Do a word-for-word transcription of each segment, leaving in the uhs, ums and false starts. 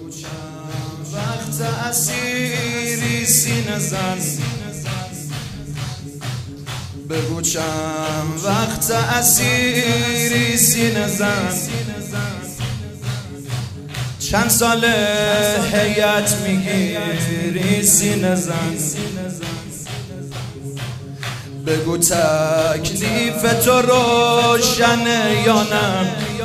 چند وقت اسیری سینه زن، بگو چند وقت اسیری سینه زن، چند سال هیئت میگیری سینه زن، بگو تکلیف تو روشنه یا نه،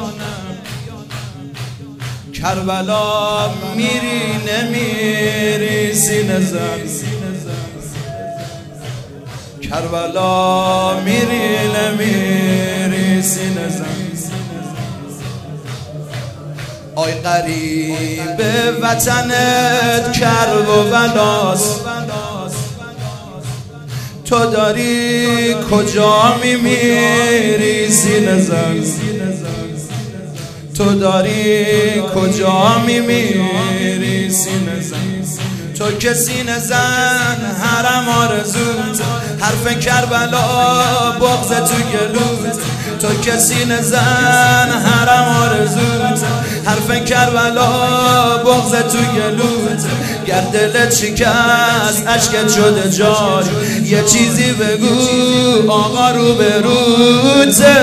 کربلا میری نمیری سینه زن، کربلا میری نمیری سینه زن. آی غریب وطنت کرب و بلاست، تو داری کجا میمیری سینه زن، تو داری کجا میمیری سینه زن. تو که سینه زن حرم آرزوت، حرف کربلا بغض تو گلوت، تو که سینه زن حرم آرزوت، حرف کربلا بغض تو گلوت. گر دلت شکست عشقت شده جار، یه چیزی بگو آقا رو به روته.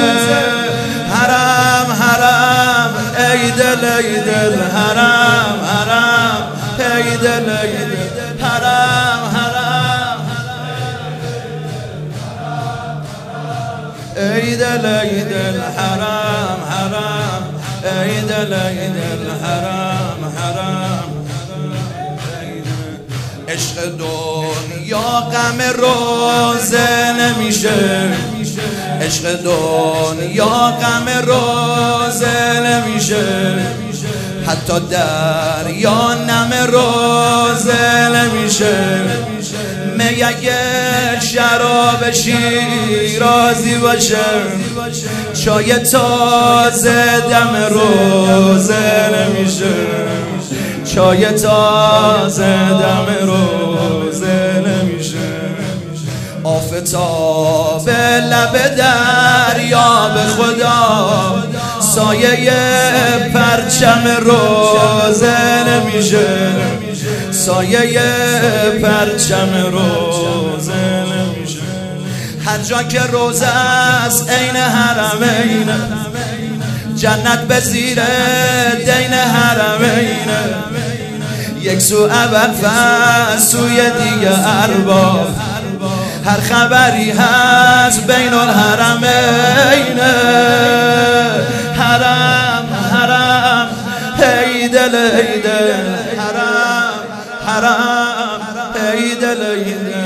حرم حرم ای دل ای دل، حرم حرم ای دل ای دل، حرم حرم ای دل ای دل، حرم حرم ای دل ای دل، حرم حرم. عشق دنیا غم روزه نمیشه، عشق دنیا غم روزه نمیشه، حتی دریا نم روزه نمیشه. می اگه شراب شیرازی باشه، چای تازه دم روزه نمیشه، چای تازه دم روزه نمیشه. آفتاب لب دریا به خدا، سایه پرچم روزه نمیشه، سایه پرچم روزه نمیشه. هر جا که روزه است عین حرمین، جنت به زیر دین حرمین. یک سو اول فصل سوی دیگه ارباب، هر خبری هست بین الحرمین. حرم حرم ای دل ای دل، حرم حرم ای دل ای دل.